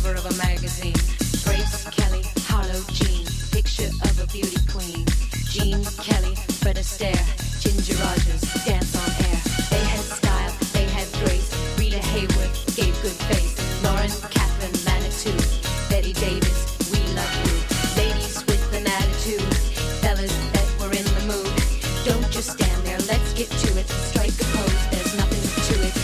cover of a magazine. Grace Kelly, Harlow Jean, picture of a beauty queen. Jean Kelly, Fred Astaire, Ginger Rogers, dance on air. They had style, they had grace. Rita Hayworth gave good face. Lauren Catherine Manitou, Betty Davis, we love you. Ladies with an attitude, fellas that were in the mood. Don't just stand there, let's get to it. Strike a pose, there's nothing to it.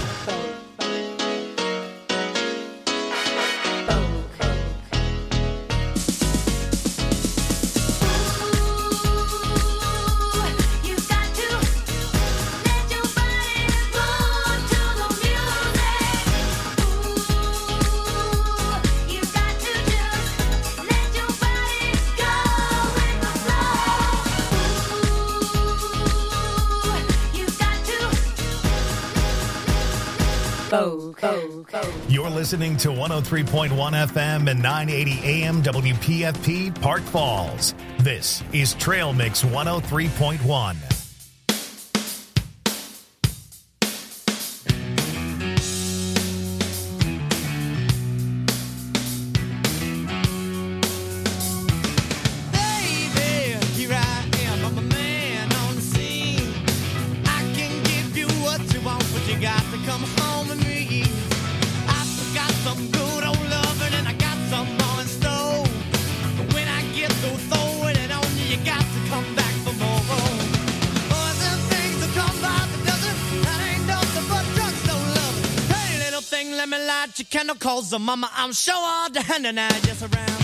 You're listening to 103.1 FM and 980 AM WPFP Park Falls. This is Trail Mix 103.1. Candle calls the mama, I'm sure all the hand and I just around.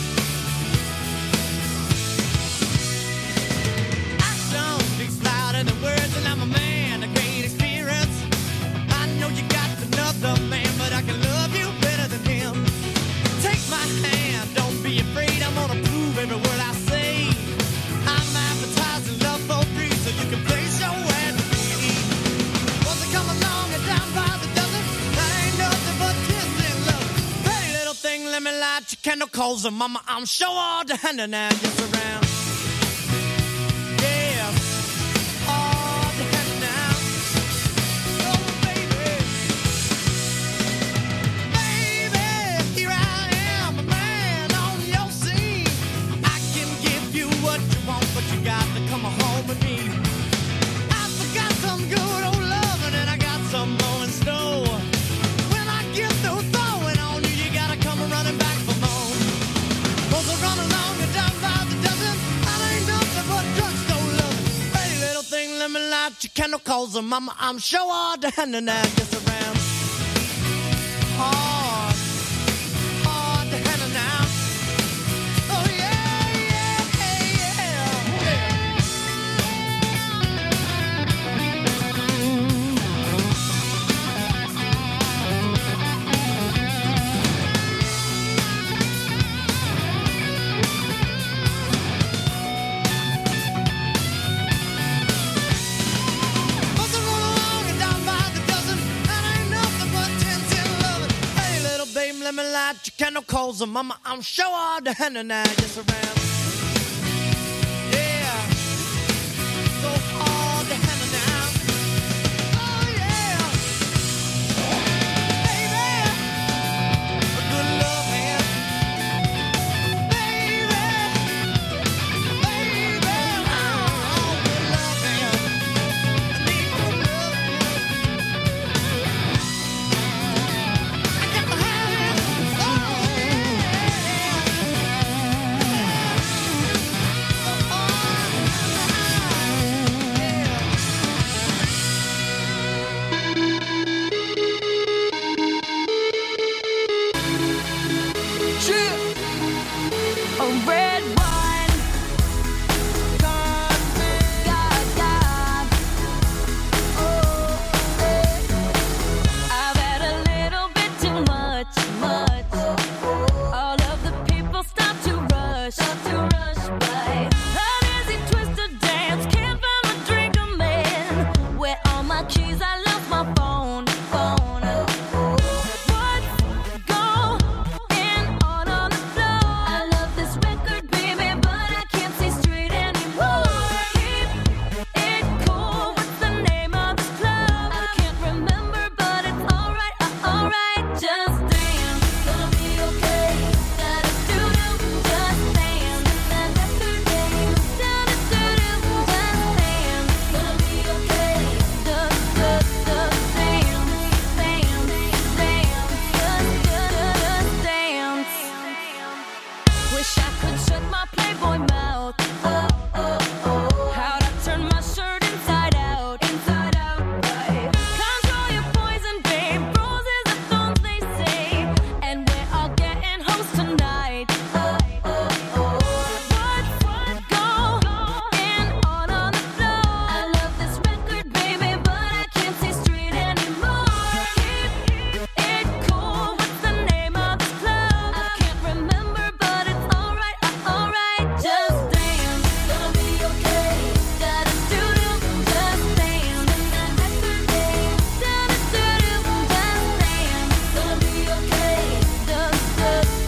Action speaks louder than words, and I'm a man, a great experience. I know you got another man, but I can love you better than him. Take my hand, don't be afraid, I'm gonna prove every word I say. I'm advertising love for free, so you can place your ad with me. Once I come along and down by the dozen, that ain't nothing but let me light your candle calls and mama, I'm sure all the hand and I just around. Yeah, all the hand now. Oh baby, baby, here I am, a man on your scene. I can give you what you want, but you got to come home with me. I forgot some good old loving and I got some more in store. When I get through throwing on you, you gotta come running back for more. Cause I run along and down by the dozen. I ain't nothing but drugstore loving. Pretty little thing, let me light your candle calls and mama, I'm sure all the hand and I just around. Hard, hard to handle now. Oh yeah, yeah, let me light your candle calls and mama, I'm sure all the hand and I just around. Yeah, so hard to handle now. Oh yeah, baby, a good love man. Baby, baby, oh, good love man. I need good love man. I got to have it. Wish I could shut my Playboy mouth. Oh, oh, oh. How'd I turn my shirt inside out? Inside out. Control your poison, babe. Roses are thorns, they say. And we're all getting hoes tonight. Oh, oh, oh. What's going on the floor? I love this record, baby, but I can't see straight anymore. Keep it cool. What's the name of this club? I can't remember, but it's alright, alright. Just dance, gonna be okay. Da da do do, just dance. That record, babe. Da da do do, just dance. Gonna be okay. Just dance,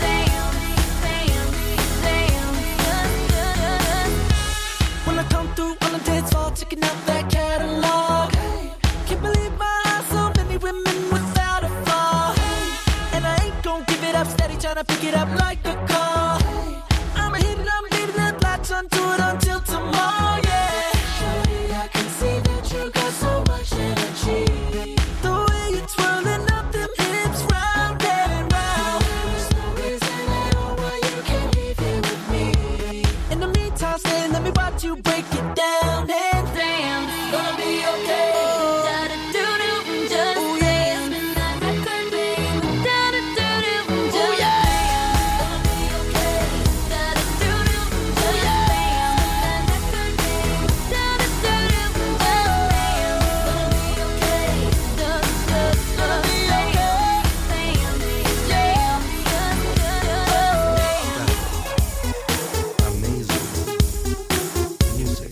When I come through on the dance floor, checking out that catalog. Can't believe my eyes, so many women without a flaw. And I ain't gon' give it up, steady tryna pick it up like a car. I'ma hit it, I'm leaving it, latch onto it until tomorrow, yeah. Shawty, I can see that you got so much energy. The way you're twirling up them hips round and round. There's no reason at all why you can't leave here with me. In the meantime, stay, let me watch you break it down and dance. gonna be okay. Da da do do, just Oh, yeah. dance. That record, babe. Da da do do, just Oh, yeah. dance. Gonna be okay. Da da do do, just dance. That record, babe. Da da do do, just dance. Gonna be okay. Just be okay. Amazing music.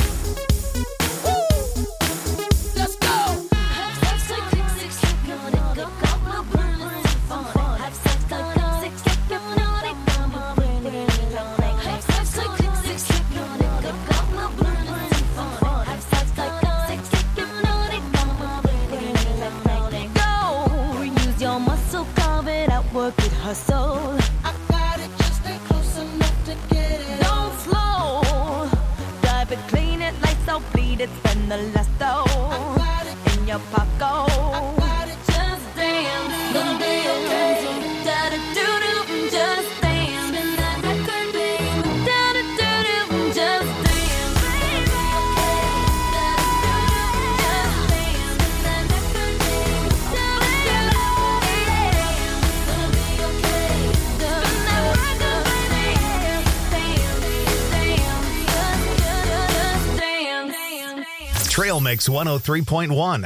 Let's go. Have sex like quick, six, hypnotic, got my brain fun. Have sex like six, hypnotic, got my brain fun. Have sex like quick, six, hypnotic, got my brain fun. Have sex like six, hypnotic, got my brain fun. Go, use your muscle, carve it out, work it, hustle. I got it, just stay close enough to get it. Don't slow, dive it, clean it, lights out, bleed it, spend the last dough Got it, in your pocket. got it. Just dance, gonna be okay. Da da do do, just dance. Spin that record, babe. Da da do do, just dance. Baby, da da do do, just dance. Spin that record, babe. Da da do do, gonna be okay. Spin that record, baby. Dance, just dance. Trail Mix 103.1.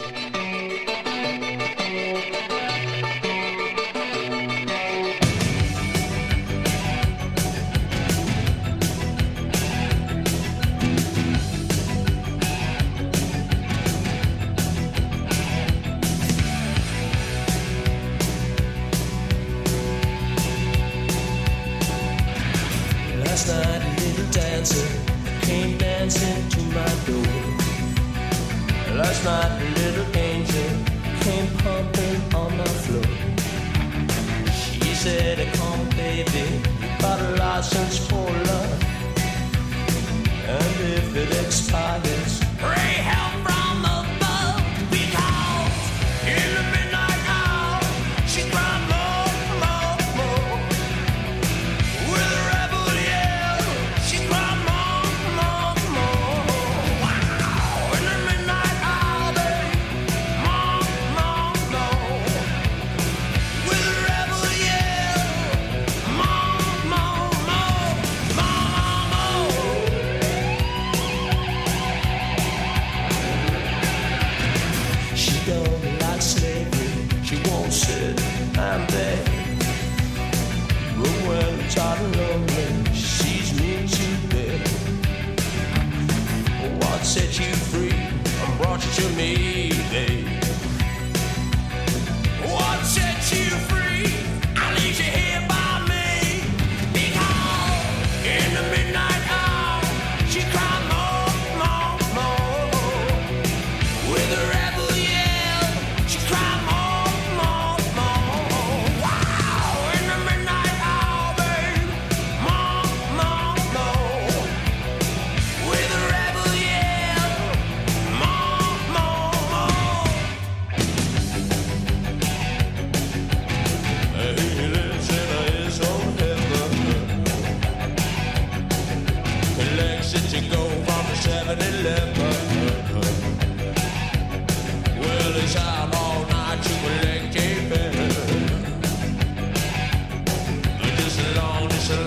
Last night a little dancer came dancing to my door. Last night a little angel came pumping on my floor. She said, come baby, got a license for love. And if it expires, pray help from above. Because in the midnight hour, she cried more, more, more. With a rebel yell, she cried more, more, more. Wow! In the midnight hour, babe, more, more, more. With a rebel yell, more, more, more.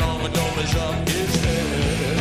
long ago is up his head.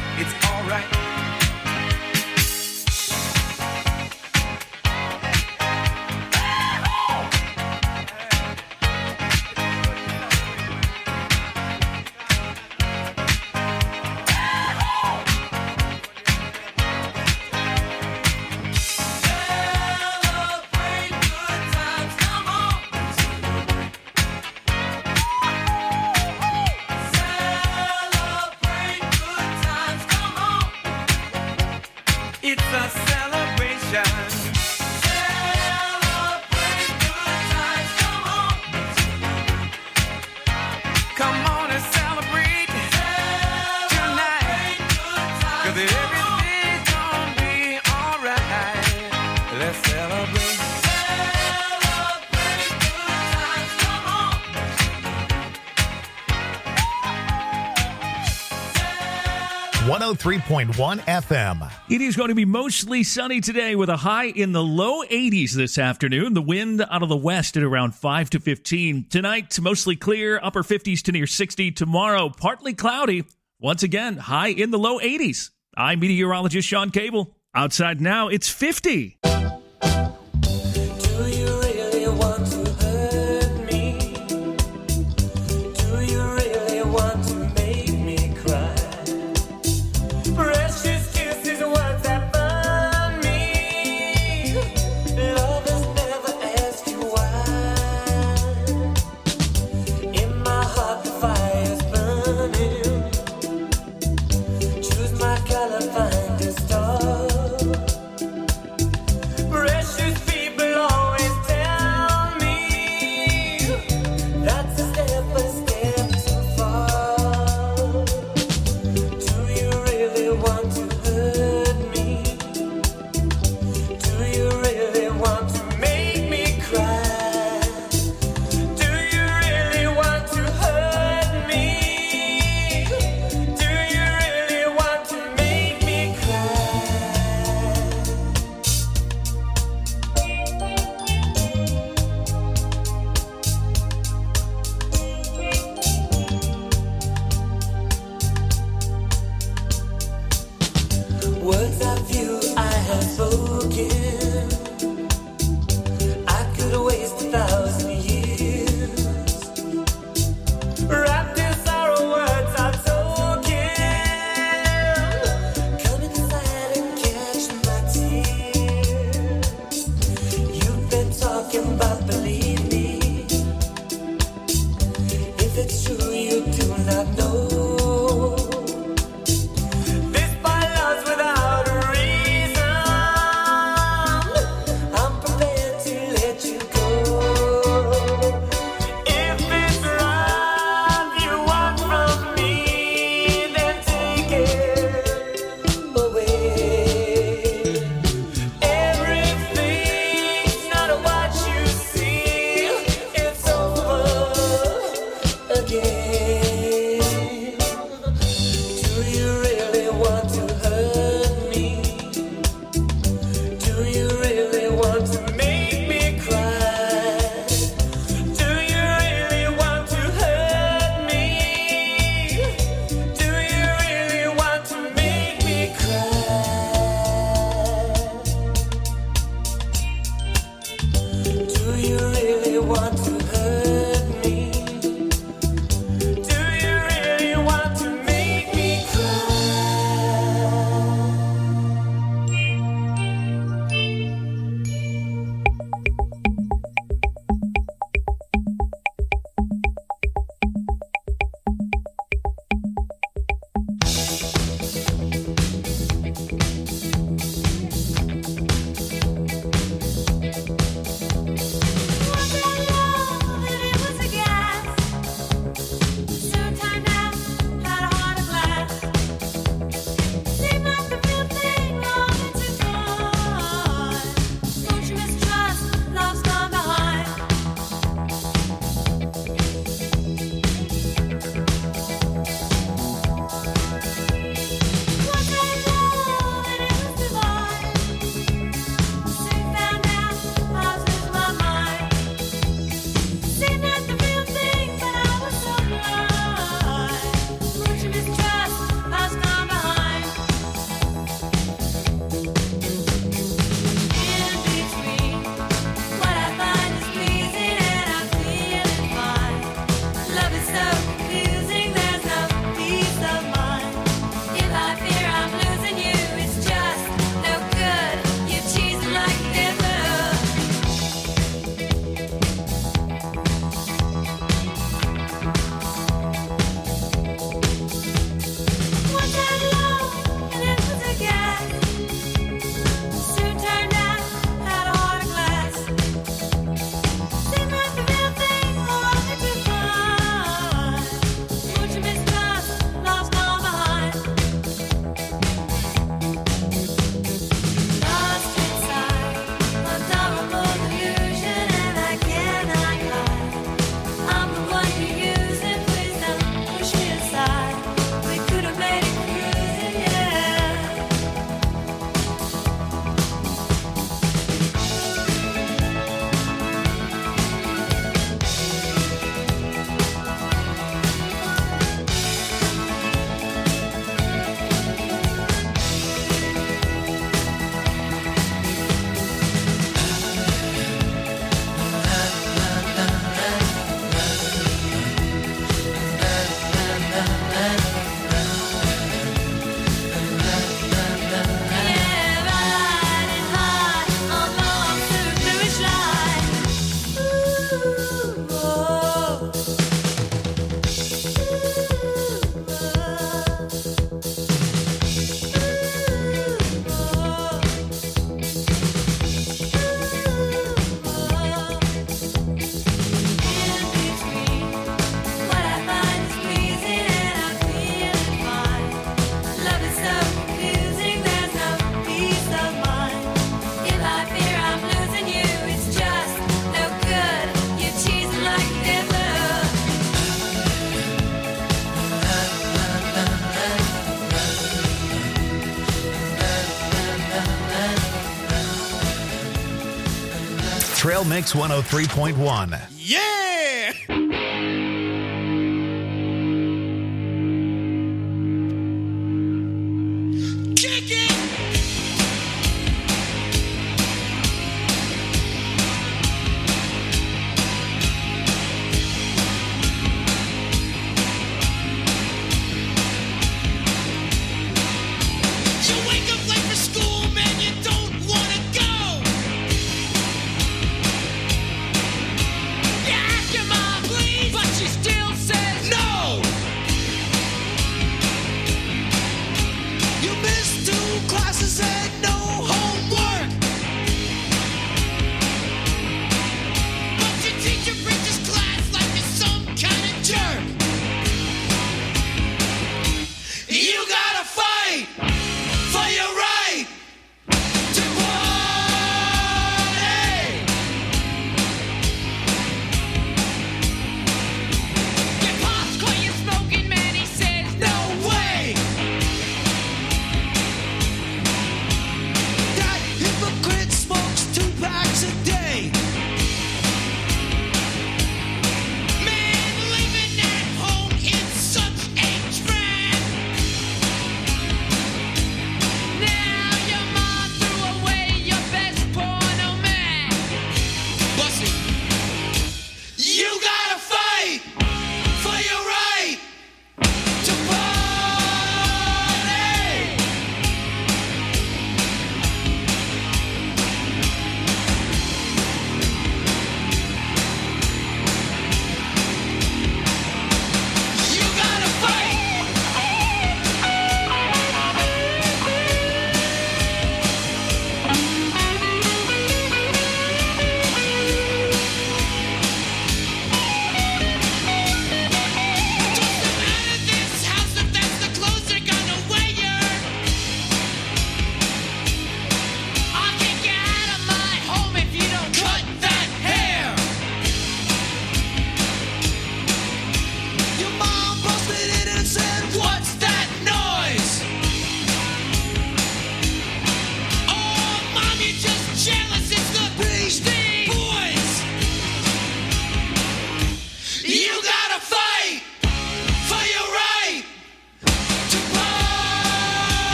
It's alright. 103.1 FM. It is going to be mostly sunny today with a high in the low 80s this afternoon. The wind out of the west at around 5 to 15. Tonight, mostly clear, upper 50s to near 60. Tomorrow, partly cloudy. Once again, high in the low 80s. I'm meteorologist Sean Cable. Outside now, it's 50. Trail Mix 103.1. Yeah! Kick it! You wake up late for school, man, you don't wanna go. Yeah,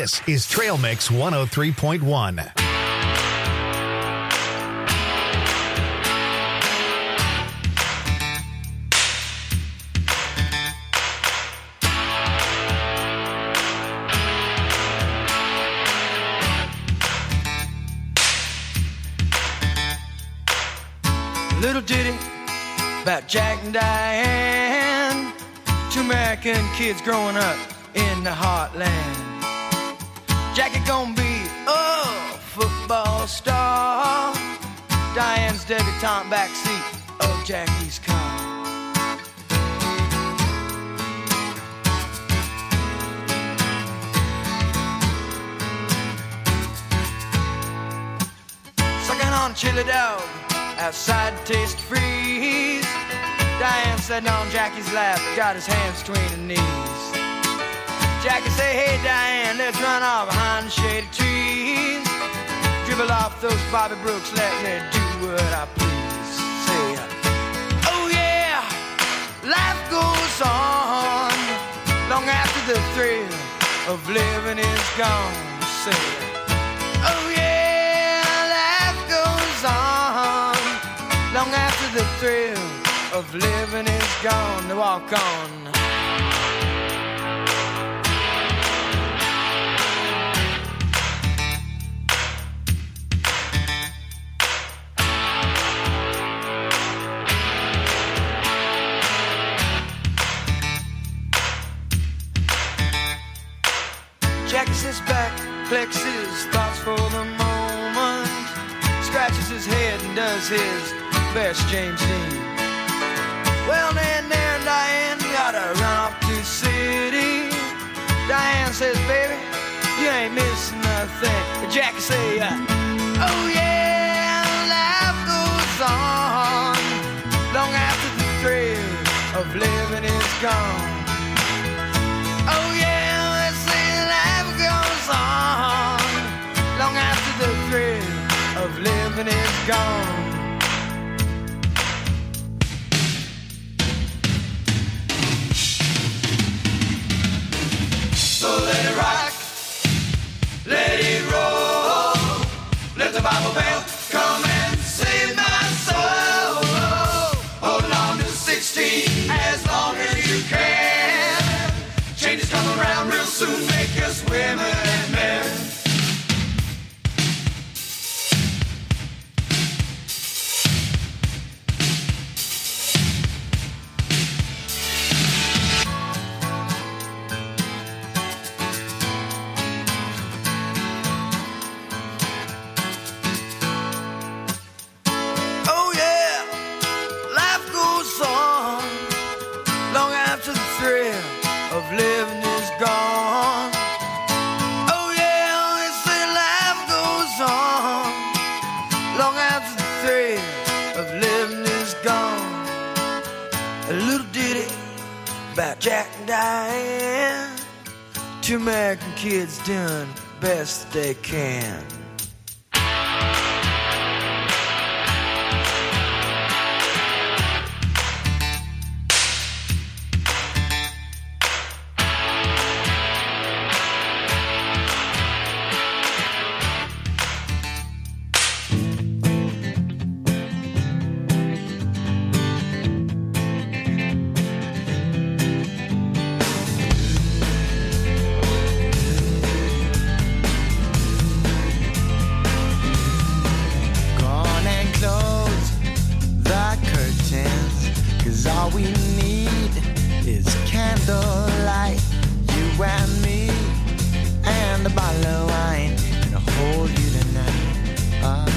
This is Trail Mix 103.1. Little ditty about Jack and Diane, two American kids growing up in the heartland. Jackie gonna be a football star, Diane's debutante backseat of Jackie's car. Sucking on a chili dog outside the Taste Freeze. Diane sitting on Jackie's lap, got his hands between her knees. Jackie say, hey Diane, let's run off behind the shady trees. Dribble off those Bobby Brooks, let me do what I please. Say, oh yeah, life goes on long after the thrill of living is gone. Say, oh yeah, life goes on long after the thrill of living is gone. To walk on. Jackie sits back, collects his thoughts for the moment, scratches his head and does his best James Dean. Well, then there and Diane gotta run off to the city. Diane says, baby, you ain't missing nothing. But Jackie say, oh yeah, life goes on long after the thrill of living is gone. Oh yeah, they say life goes on long after the thrill of living is gone. So let it rock, let it roll, let the Bible bell come and save my soul. Hold on to 16 as long as you can. Changes come around real soon, make us women and men. Living is gone. Oh yeah, they say life goes on long after the thrill of living is gone. A little ditty about Jack and Diane, two American kids doing the best they can. All we need is candlelight, you and me, and a bottle of wine, and I'll hold you tonight.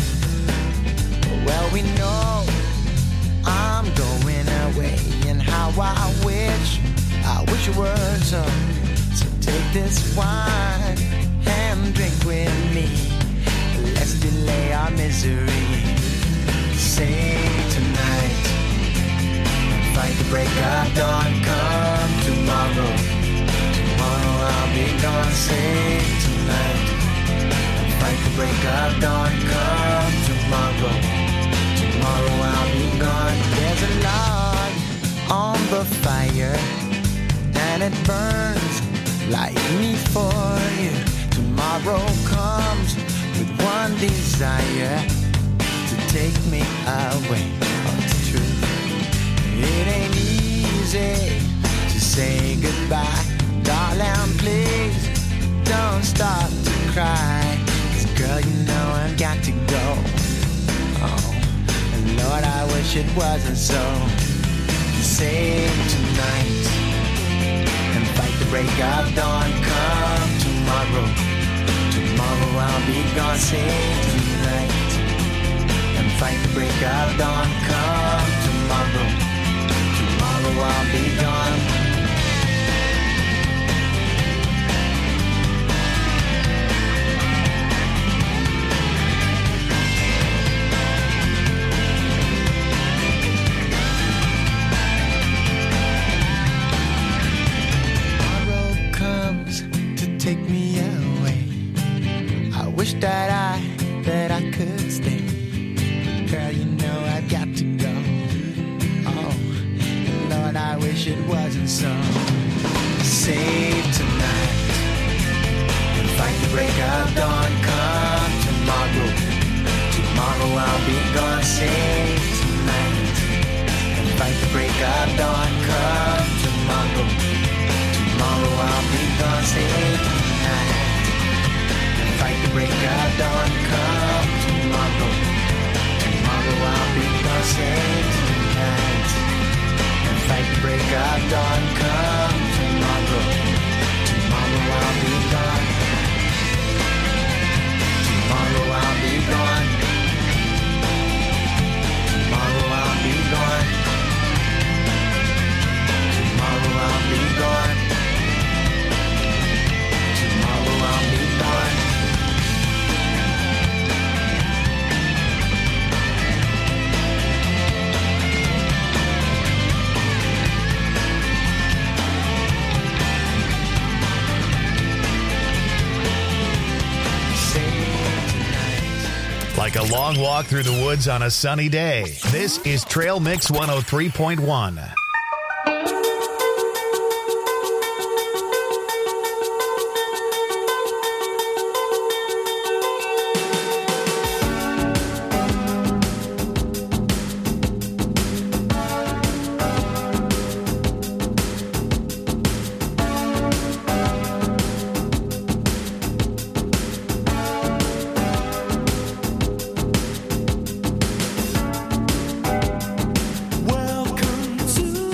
Well, we know I'm going away, and how I wish it were so. So take this wine and drink with me. Let's delay our misery. Say tonight, fight the break of dawn, come tomorrow. Tomorrow I'll be gone, say tonight. Fight the break of dawn, come tomorrow. Tomorrow I'll be gone. There's a log on the fire, and it burns like me for you. desire to take me away. Oh, it's true. It ain't easy to say goodbye. Darling, please don't stop to cry. 'Cause girl, you know I've got to go. Oh, and Lord, I wish it wasn't so. Save tonight and fight the break of dawn. Come tomorrow, tomorrow I'll be gone. Save tonight and fight the break of dawn. Come tomorrow, tomorrow I'll be gone. Take me away. I wish that I could stay. Girl, you know I've got to go. Oh, and Lord, I wish it wasn't so. Save tonight and fight the break of dawn. Come tomorrow, tomorrow I'll be gone. Save tonight and fight the break of dawn. Come tomorrow, tomorrow I'll be gone. Save tonight and fight the break of dawn. Come tomorrow, tomorrow I'll be gone. Save tonight and fight the break of dawn. Come tomorrow, tomorrow I'll be gone. Tomorrow I'll be gone. Tomorrow I'll be gone. Tomorrow I'll be gone. Tomorrow I'll be gone. Like a long walk through the woods on a sunny day. This is Trail Mix 103.1. Welcome to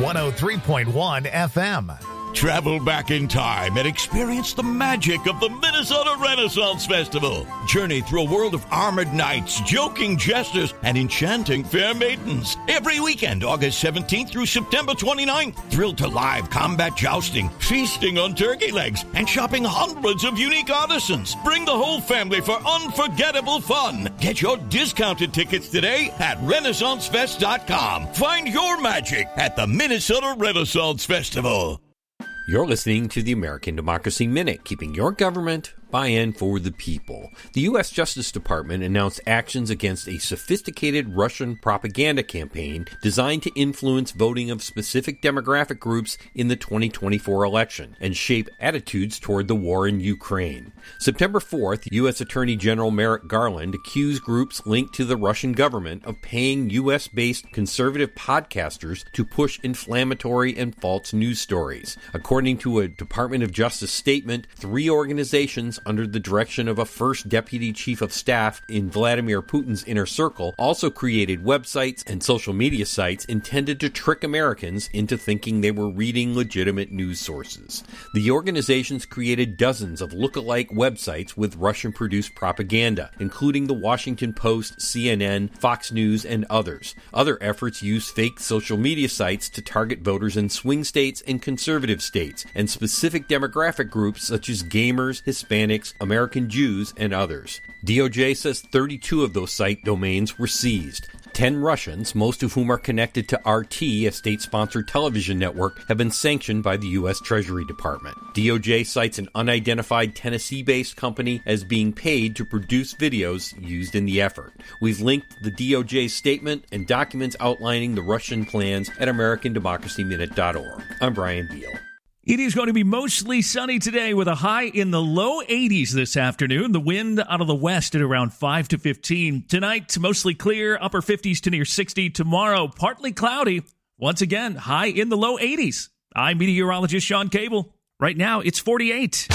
103.1 FM. Travel back in time and experience the magic of the Minnesota Renaissance Festival. Journey through a world of armored knights, joking jesters, and enchanting fair maidens. Every weekend, August 17th through September 29th. Thrilled to live combat jousting, feasting on turkey legs, and shopping hundreds of unique artisans. Bring the whole family for unforgettable fun. Get your discounted tickets today at RenaissanceFest.com. Find your magic at the Minnesota Renaissance Festival. You're listening to the American Democracy Minute, keeping your government by and for the people. The U.S. Justice Department announced actions against a sophisticated Russian propaganda campaign designed to influence voting of specific demographic groups in the 2024 election and shape attitudes toward the war in Ukraine. September 4th, U.S. Attorney General Merrick Garland accused groups linked to the Russian government of paying U.S.-based conservative podcasters to push inflammatory and false news stories. According to a Department of Justice statement, 3 organizations under the direction of a first deputy chief of staff in Vladimir Putin's inner circle also created websites and social media sites intended to trick Americans into thinking they were reading legitimate news sources. The organizations created dozens of look-alike websites with Russian-produced propaganda, including the Washington Post, CNN, Fox News, and others. Other efforts use fake social media sites to target voters in swing states and conservative states, and specific demographic groups such as gamers, Hispanics, American Jews, and others. DOJ says 32 of those site domains were seized. 10 Russians, most of whom are connected to RT, a state-sponsored television network, have been sanctioned by the U.S. Treasury Department. DOJ cites an unidentified Tennessee-based company as being paid to produce videos used in the effort. We've linked the DOJ statement and documents outlining the Russian plans at AmericanDemocracyMinute.org. I'm Brian Beal. It is going to be mostly sunny today with a high in the low 80s this afternoon. The wind out of the west at around 5 to 15. Tonight, mostly clear, upper 50s to near 60. Tomorrow, partly cloudy. Once again, high in the low 80s. I'm meteorologist Sean Cable. Right now, it's 48.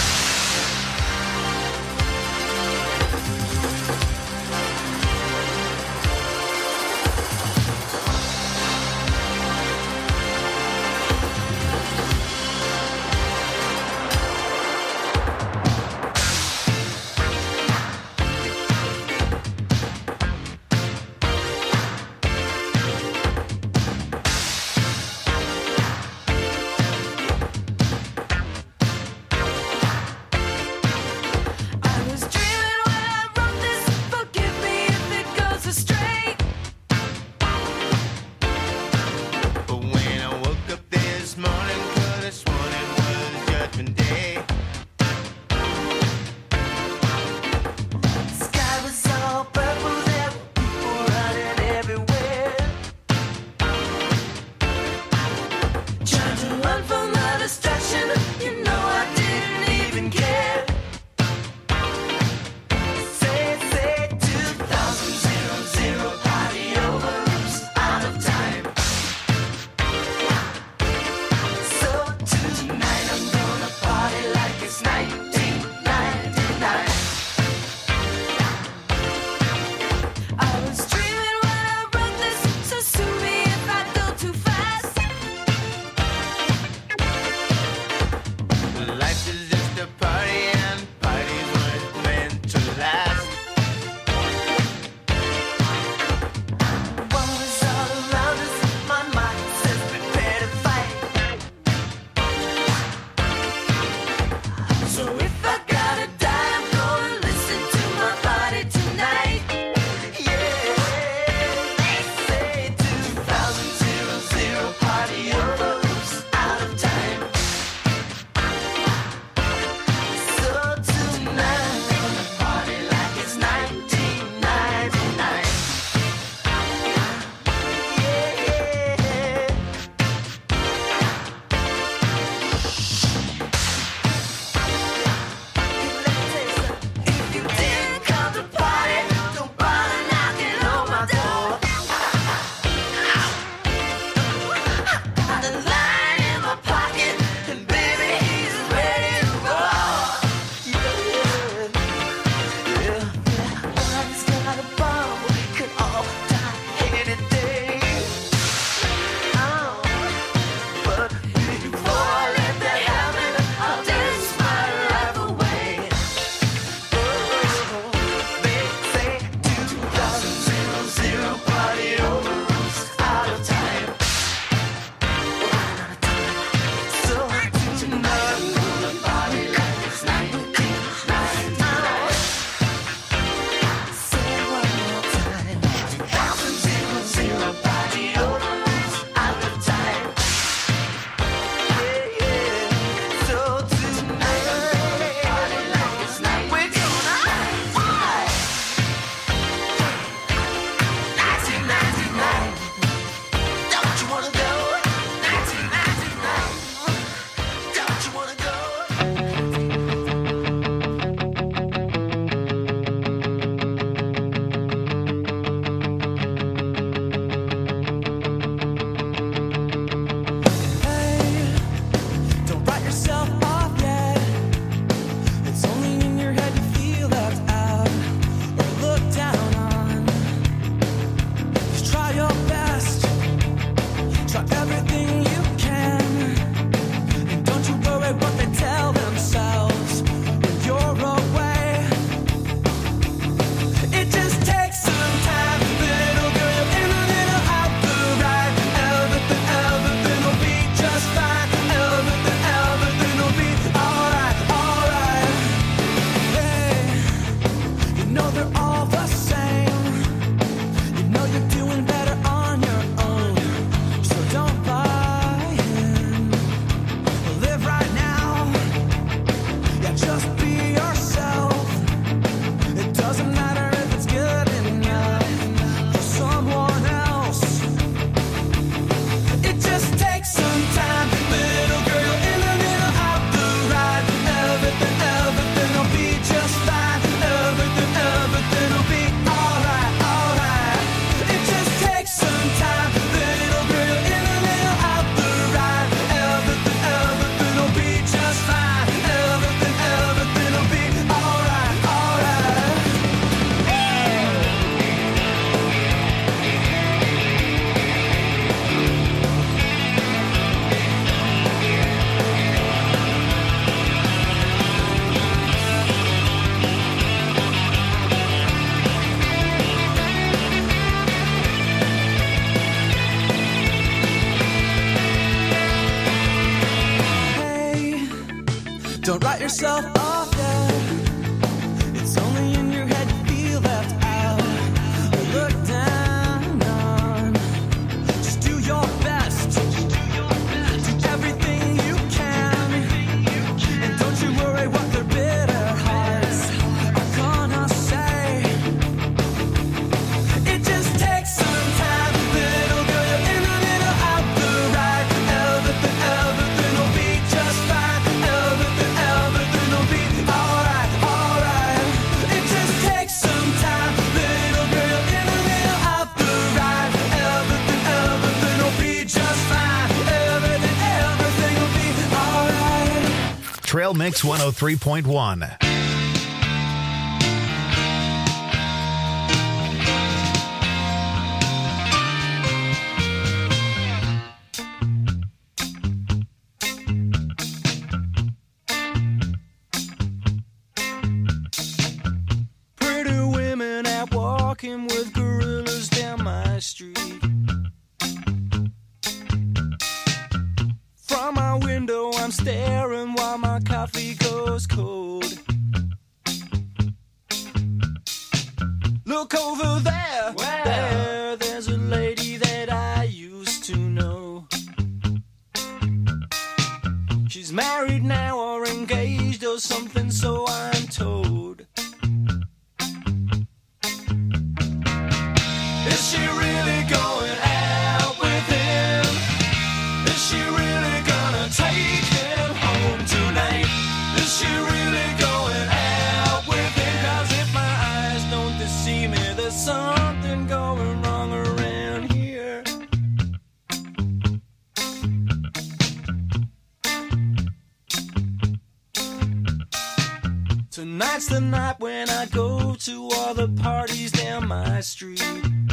Don't write yourself off yet. It's only in your head you feel left out. Look down on. Just do your best. Do everything you can. And don't you worry what their bitter hearts are gonna say. It just takes some time, little girl. You're in the middle of the ride. Everything will be just fine. Everything will be alright, alright. It just takes some time, little girl. You're in the middle of the ride. Everything will be just fine. Everything will be alright. Trail Mix 103.1. Pretty women out walking with gorillas down my street. From my window I'm staring while my coffee goes cold. Look over there, there's a lady that I used to know. She's married now or engaged or something, so I'm told. Is she really going out with him? Is she really gonna take him home tonight? Is she really going out with him? 'Cause if my eyes don't deceive me, there's something going wrong around here. Tonight's the night when I go to all the parties down my street.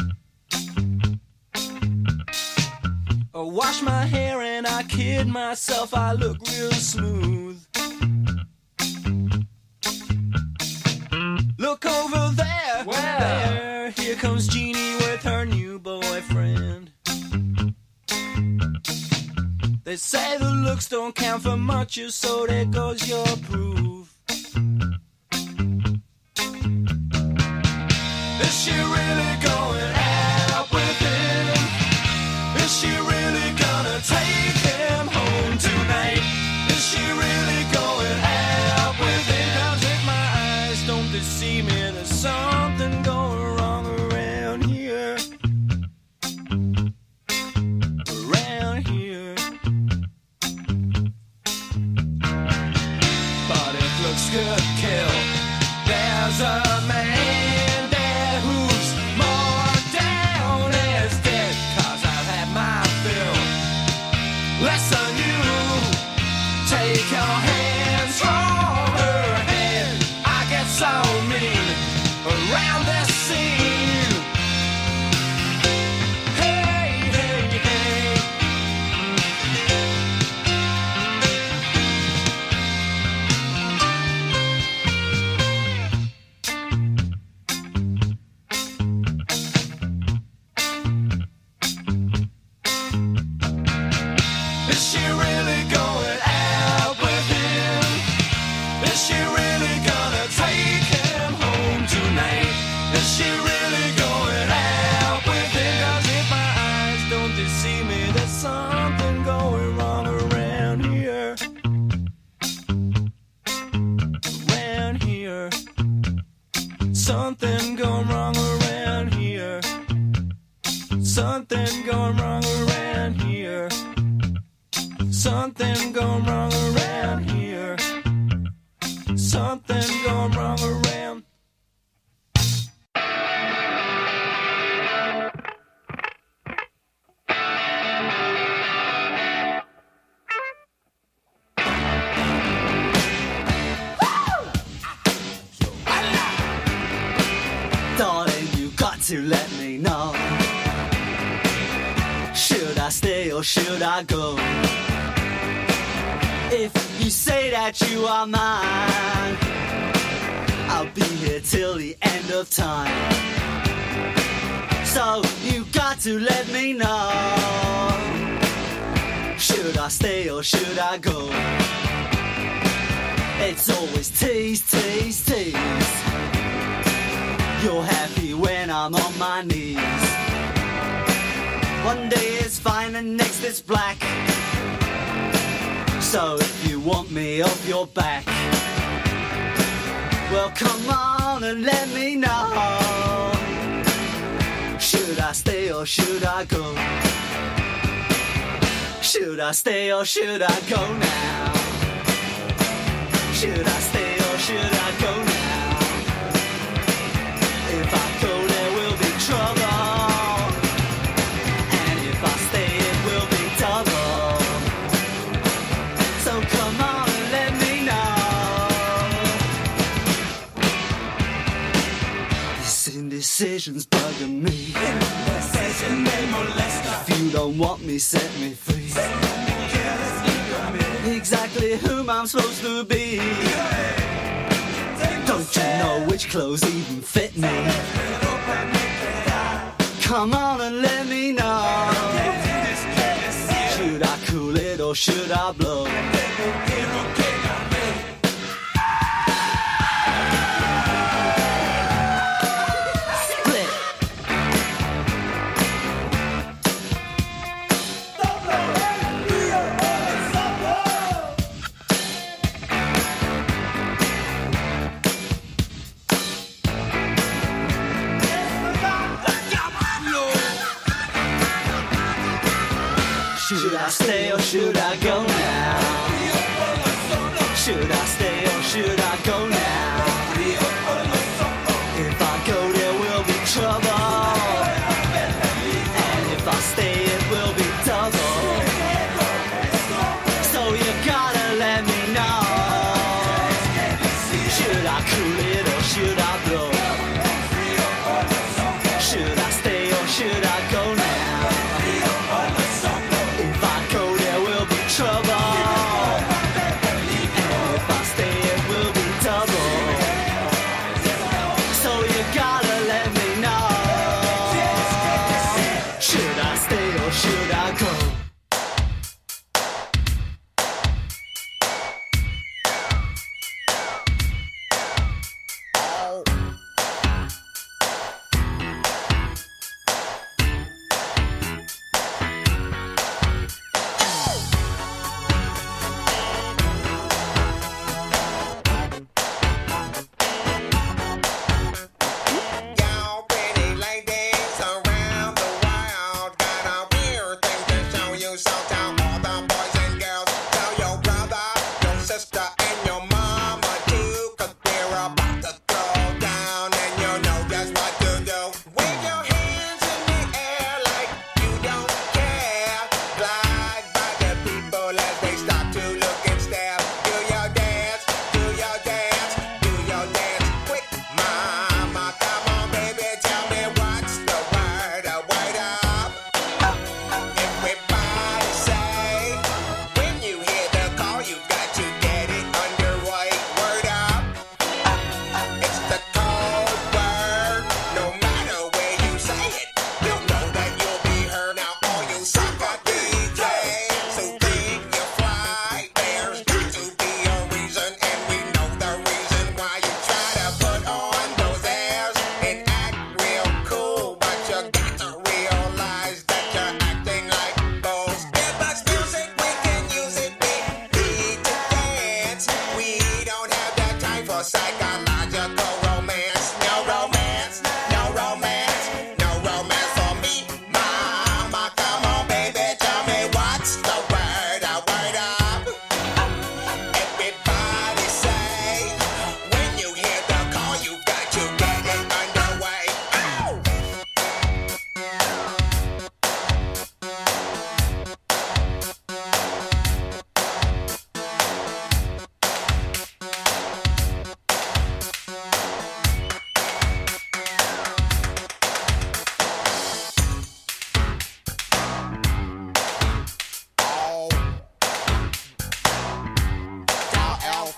I wash my hair and I kid myself, I look real smooth. Look over there, there, here comes Jeannie with her new boyfriend. They say the looks don't count for much, so there goes your proof. Is she really going out with him? Is she really gonna take him home tonight? Is she really going out with him? 'Cause if my eyes don't deceive me, there's something going wrong around here. Around here. But if looks could kill, there's a man there who's more down as dead. 'Cause I've had my fill. Listen, you take your hands from her head. I get so mean around this scene. Hey, hey, hey. Is she really going out with him? Is she really gonna take him home tonight? Is she really going out with him? 'Cause if my eyes don't deceive me, there's something going wrong around here. Around here. Something going wrong around here. Something going wrong around here. Something going wrong around here. Something going wrong around. Darling, you got to let me know. Should I stay or should I go? If you say that you are mine, I'll be here till the end of time. So you got to let me know. Should I stay or should I go? It's always tease, tease, tease. You're happy when I'm on my knees. One day it's fine and next it's black. So if you want me off your back, well come on and let me know. Should I stay or should I go? Should I stay or should I go now? Should I stay or should I go now? If I go there will be trouble, and if I stay it will be double. So come on and let me know. This indecision's bugging me. If you don't want me, set me free. Exactly whom I'm supposed to be. Don't you know which clothes even fit me? Come on and let me know. Should I cool it or should I blow? Should I stay or should I go now? Should I stay or should I go now? If I go there will be trouble, and if I stay it will be double. So you gotta let me know. Should I cool it or should I blow? Should I stay or should I go now? Trouble, and if I stay it will be double. So you gotta let me know. Should I stay or should I go? Sometimes